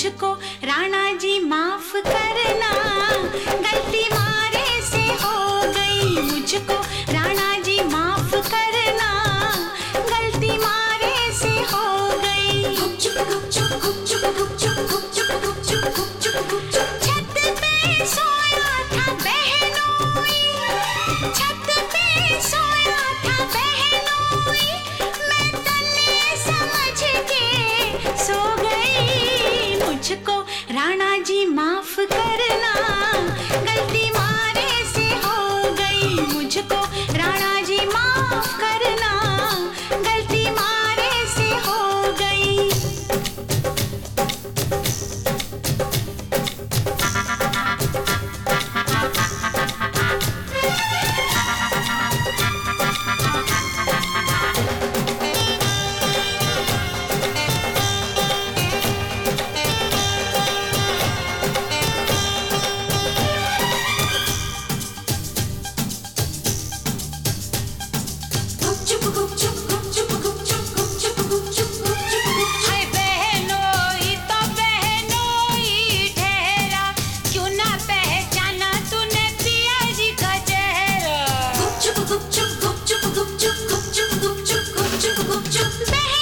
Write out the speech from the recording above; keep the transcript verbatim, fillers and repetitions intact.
मुझको राणा जी माफ करना, गलती मारे से हो गई। मुझको राणा जी माफ करना, गलती मारे से हो गई। गुपचुप गुपचुप गुपचुप गुपचुप गुपचुप गुपचुप गुपचुप गुपचुप। छत पे सोया था बहनोई, छत पे सोया था बहनोई, मैं तन्ने समझ के सो गई। मुझको राणा जी माफ करना, गलती मारे से हो गई। मुझको राणा जी माफ करना, गलती मारे से हो गई। हाय बहनोई तो बहनोई ठहरा, क्यों ना पहचाना तूने पिया जी का चेहरा। गुपचुप गुपचुप गुपचुप गुपचुप गुपचुप गुपचुप गुपचुप गुपचुप।